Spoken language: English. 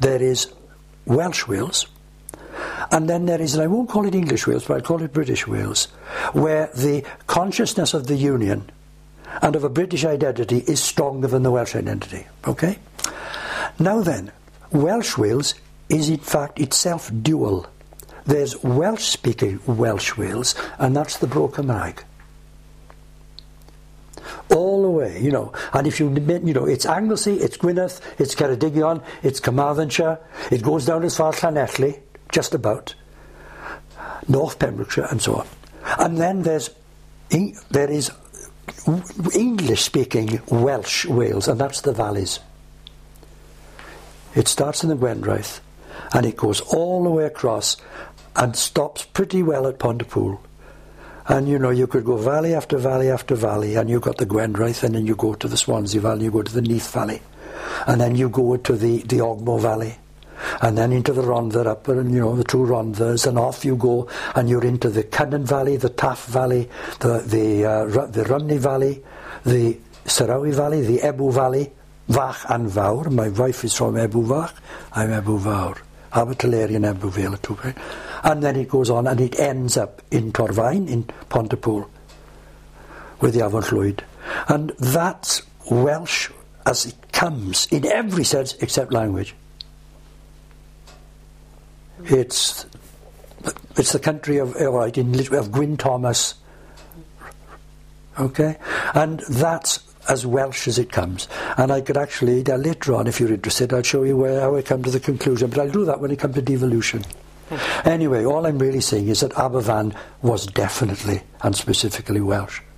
there is Welsh Wales, and then there is, and I won't call it English Wales, but I'll call it British Wales, where the consciousness of the union and of a British identity is stronger than the Welsh identity. Okay? Now then, Welsh Wales is in fact itself dual. There's Welsh-speaking Welsh Wales, and that's the Bro Cymraeg. All the way, you know, and if you it's Anglesey, it's Gwynedd, it's Ceredigion, it's Carmarthenshire, it goes down as far as Llanelli, just about, North Pembrokeshire, and so on. And then there is English-speaking Welsh Wales, and that's the valleys. It starts in the Gwendraeth, and it goes all the way across, and stops pretty well at Pontypool. And you know, you could go valley after valley after valley, and you've got the Gwendraeth, and then you go to the Swansea Valley, you go to the Neath Valley, and then you go to the Ogmore Valley, and then into the Rhondda upper, and you know, the two Rhonddas, and off you go, and you're into the Cynon Valley, the Taff Valley, the Rhymney Valley, the Sarawi Valley, the Ebw Valley, Fach and Fawr. My wife is from Ebw Fach, I'm Ebw Fawr. Abertillery and Ebw Vale are two, right? And then it goes on and it ends up in Torfaen, in Pontypool, with the Afon Llwyd. And that's Welsh as it comes, in every sense except language. It's the country of Gwyn Thomas, okay? And that's as Welsh as it comes. And I could actually, later on, if you're interested, I'll show you how I come to the conclusion, but I'll do that when it comes to devolution. Anyway, all I'm really saying is that Aberfan was definitely and specifically Welsh.